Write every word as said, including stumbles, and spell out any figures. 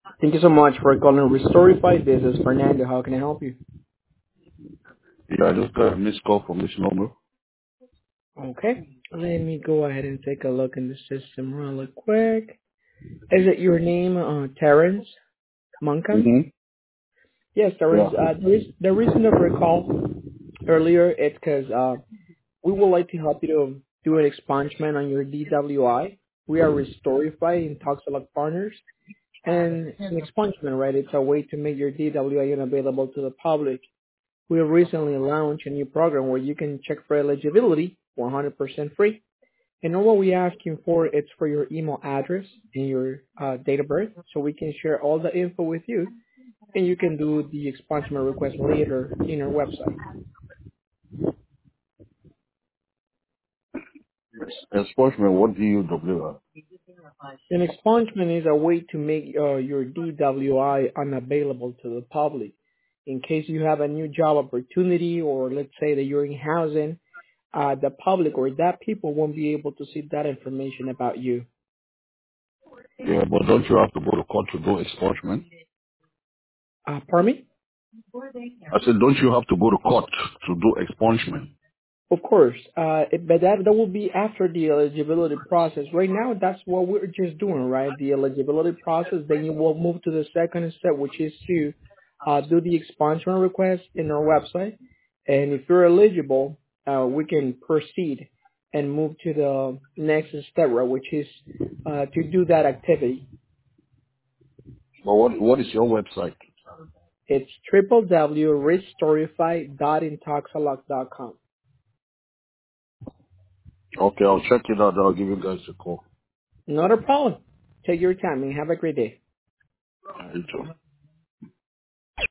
Thank you so much for calling Restorify. This is Fernando. How can I help you? Yeah, I just got a missed call from this number. Okay. Let me go ahead and take a look in the system really quick. Is it your name, uh, Terrence Monkan? Mm-hmm. Yes, Yeah. Terrence. Uh, the, reas- the reason of our call earlier is because uh, we would like to help you to do an expungement on your D W I. We are Restorify and Toxalog partners. And an expungement, right? It's a way to make your D W I unavailable to the public. We recently launched a new program where you can check for eligibility one hundred percent free. And all what we asking for is for your email address and your uh, date of birth so we can share all the info with you and you can do the expungement request later in our website. Enforcement, what do you W R? An expungement is a way to make uh, your D W I unavailable to the public. In case you have a new job opportunity or let's say that you're in housing, uh, the public or that people won't be able to see that information about you. Yeah, but don't you have to go to court to do expungement? Uh, pardon me? I said, don't you have to go to court to do expungement? Of course, uh, it, but that that will be after the eligibility process. Right now, that's what we're just doing, right? The eligibility process. Then you will move to the second step, which is to uh, do the expungement request in our website. And if you're eligible, uh, we can proceed and move to the next step, right? Which is uh, to do that activity. But what what is your website? It's w w w dot restorify dot intoxalock dot com. Okay, I'll check it out. I'll give you guys a call. Not a problem. Take your time and have a great day. Uh, you too.